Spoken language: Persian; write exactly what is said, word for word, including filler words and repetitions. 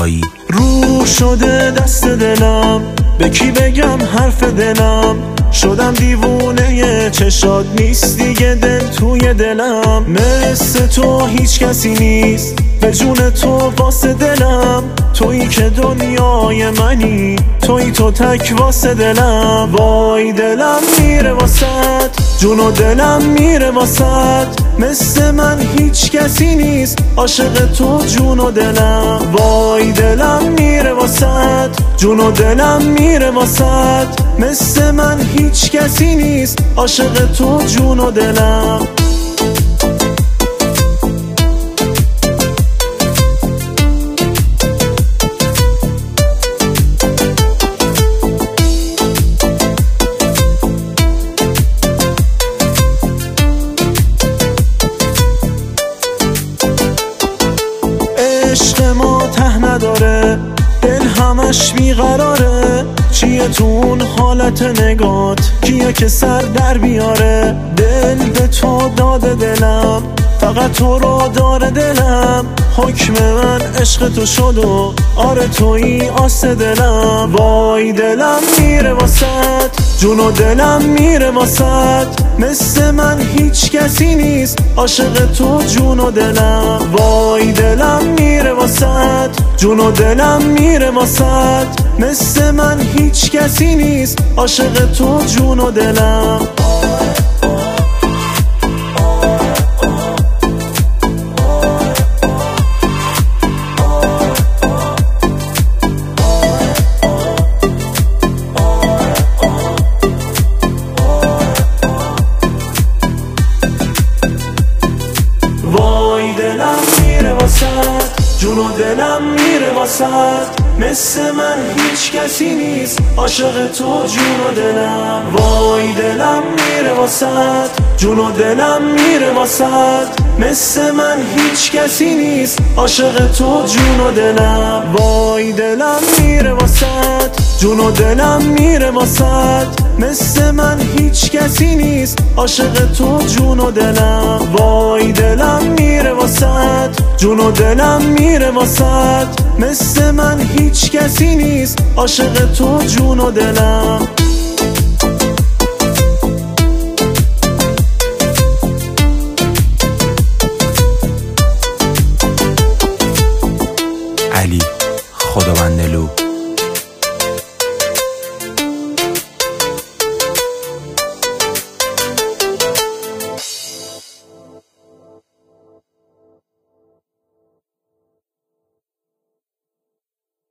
زیبایی. رو شده دست دلم، به کی بگم حرف دلم؟ شدم دیوونه چشات، نیست دیگه دل توی دلم. مثل تو هیچ کسی نیست، به جون تو واسه دلم. تویی که دنیای منی، تویی تو تک واسه دلم. وای دلم میره واسط، جون و دلم میره واسط. مثل من هیچ کسی نیست، عاشق تو جون و دلم. وای دلم میره واسط، جون و دلم میره واسط. مثل من هیچ کسی نیست، عاشق تو جون و دلم. عشق ما ته نداره، دل همش بیقراره. چیه تو اون حالت نگات، کیه که سر در بیاره؟ دل به تو داده دلم، فقط تو رو داره دلم. حکم من عشق تو شد و آره تویی آس دلم. وای دلم میره واسط، جون و دلم میره واسط. مثل من هیچ کسی نیست، عاشق تو جون و دلم. وای دلم میره واسط، جون و دلم میره واسط. مثل من هیچ کسی نیست، عاشق تو جون و دلم. وای دلم میره واسط، جون و دلم میره واسط. مثل من هیچ کسی نیست، عاشق تو جون و دلم. وای دلم میره واسط، جون و دلم میره واسط. مثل من هیچ کسی نیست، عاشق تو جون و دلم. وای دلم میره واسط، جون و دلم میره واسط. مثل من هیچ کسی نیست، عاشق تو جون و دلم. وای دلم میره واسط، جون و دلم میره واسط. مثل من هیچ کسی نیست، عاشق تو جون و دلم. علی خداوندلو.